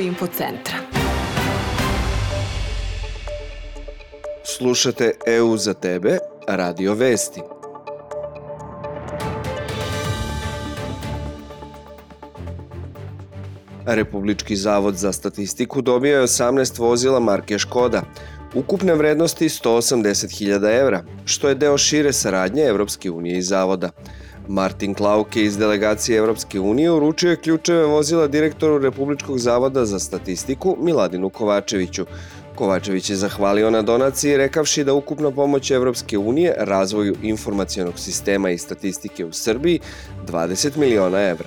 Info centra. Slušate EU za tebe, Radio Vesti. Republički zavod za statistiku dobio je 18 vozila marke Škoda, ukupne vrednosti 180.000 evra, što je deo šire saradnje Evropske unije i zavoda. Martin Klauke iz delegacije Evropske unije uručio je ključeve vozila direktoru Republičkog zavoda za statistiku Miladinu Kovačeviću. Kovačević je zahvalio na donaciji rekavši da ukupna pomoć Evropske unije razvoju informacionog sistema i statistike u Srbiji 20 miliona evra.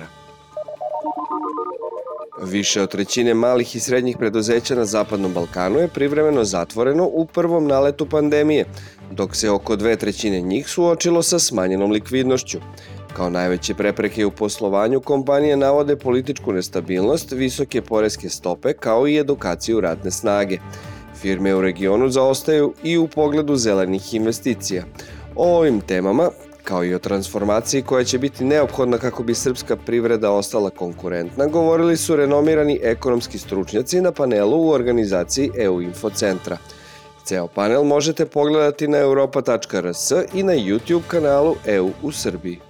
Više od trećine malih i srednjih preduzeća na Zapadnom Balkanu je privremeno zatvoreno u prvom naletu pandemije, dok se oko 2/3 njih suočilo sa smanjenom likvidnošću. Kao najveće prepreke u poslovanju kompanije navode političku nestabilnost, visoke poreske stope kao i edukaciju radne snage. Firme u regionu zaostaju i u pogledu zelenih investicija. O ovim temama, kao i o transformaciji koja će biti neophodna kako bi srpska privreda ostala konkurentna, govorili su renomirani ekonomski stručnjaci na panelu u organizaciji EU Info centra. Ceo panel možete pogledati na europa.rs i na YouTube kanalu EU u Srbiji.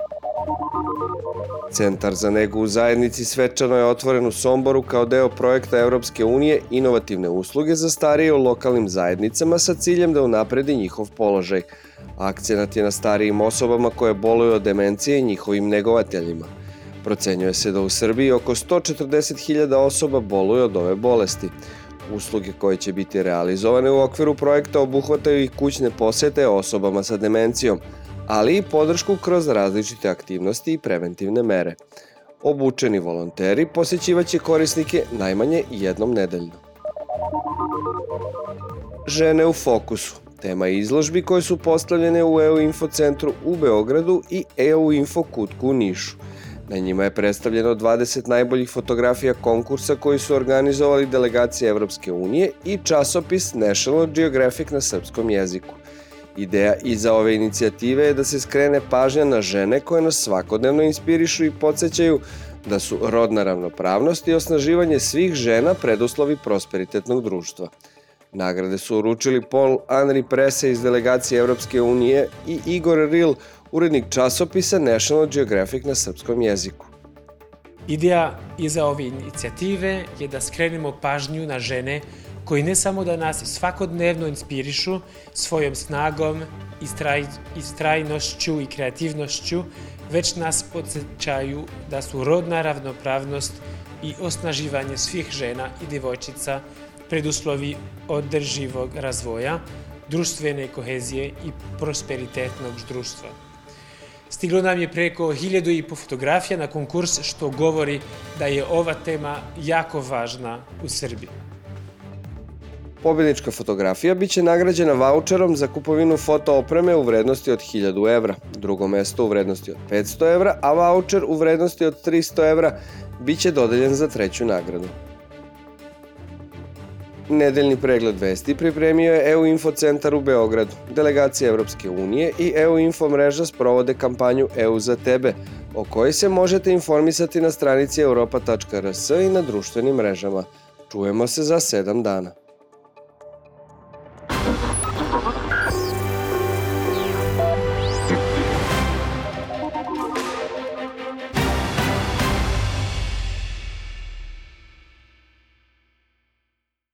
Centar za negu u zajednici svečano je otvoren u Somboru kao deo projekta Evropske unije Inovativne usluge za starije u lokalnim zajednicama sa ciljem da unapredi njihov položaj. Akcenat je na starijim osobama koje boluju od demencije i njihovim negovateljima. Procenjuje se da u Srbiji oko 140.000 osoba boluje od ove bolesti. Usluge koje će biti realizovane u okviru projekta obuhvataju i kućne posete osobama sa demencijom, ali i podršku kroz različite aktivnosti i preventivne mere. Obučeni volonteri posjećivaće korisnike najmanje jednom nedeljno. Žene u fokusu. Tema izložbi koje su postavljene u EU Info centru u Beogradu i EU Info kutku u Nišu. Na njima je predstavljeno 20 najboljih fotografija konkursa koji su organizovali delegacije Evropske unije i časopis National Geographic na srpskom jeziku. Ideja iza ove inicijative je da se skrene pažnja na žene koje nas svakodnevno inspirišu i podsjećaju da su rodna ravnopravnost i osnaživanje svih žena preduslovi prosperitetnog društva. Nagrade su uručili Paul-Henri Prese iz delegacije Evropske unije i Igor Ril, urednik časopisa National Geographic na srpskom jeziku. Ideja iza ove inicijative je da skrenemo pažnju na žene koji ne samo da nas svakodnevno inspirišu svojom snagom, istrajnošću i kreativnošću, već nas podsjećaju da su rodna ravnopravnost i osnaživanje svih žena i djevojčica preduslovi održivog razvoja, društvene kohezije i prosperitetnog društva. Stiglo nam je preko 1.500 fotografija na konkurs, što govori da je ova tema jako važna u Srbiji. Pobjednička fotografija biće nagrađena vaučerom za kupovinu fotoopreme u vrednosti od 1.000 evra, drugo mesto u vrednosti od 500 evra, a vaučer u vrednosti od 300 evra biće dodeljen za treću nagradu. Nedeljni pregled vesti pripremio je EU Info centar u Beogradu. Delegacija Evropske unije i EU Info mreža sprovode kampanju EU za tebe, o kojoj se možete informisati na stranici europa.rs i na društvenim mrežama. Čujemo se za 7 dana.